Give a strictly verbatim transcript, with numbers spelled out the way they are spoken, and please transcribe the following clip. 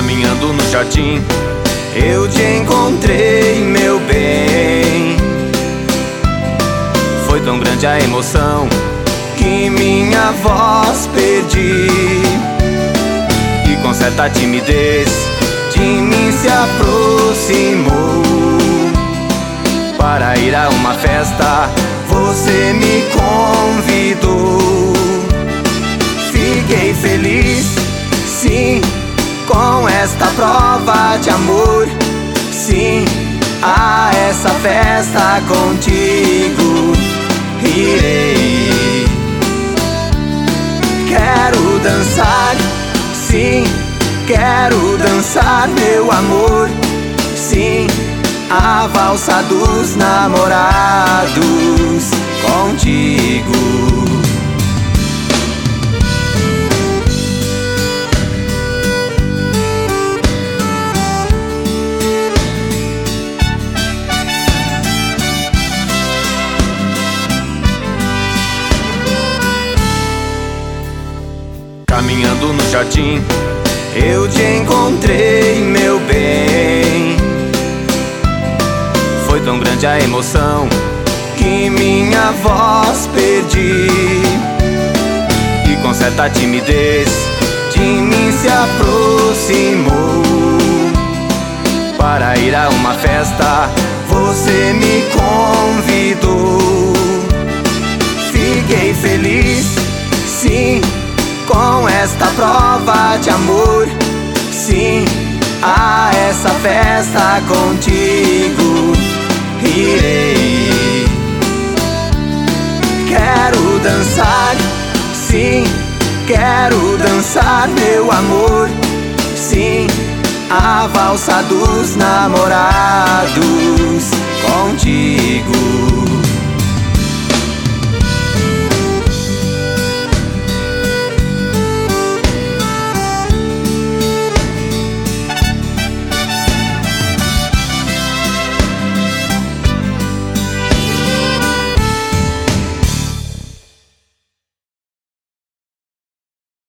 Caminhando no jardim, eu te encontrei, meu bem. Foi tão grande a emoção que minha voz perdi, e com certa timidez de mim se aproximou. Para ir a uma festa você me convidou. Fiquei feliz, sim, com esta prova de amor. Sim, a essa festa contigo irei. Quero dançar, sim, quero dançar, meu amor. Sim, a valsa dos namorados contigo. Caminhando no jardim, eu te encontrei, meu bem. Foi tão grande a emoção que minha voz perdi, e com certa timidez de mim se aproximou. Para ir a uma festa você me convidou. Fiquei feliz, sim, com esta prova de amor. Sim, a essa festa contigo irei. Quero dançar, sim, quero dançar, meu amor. Sim, a valsa dos namorados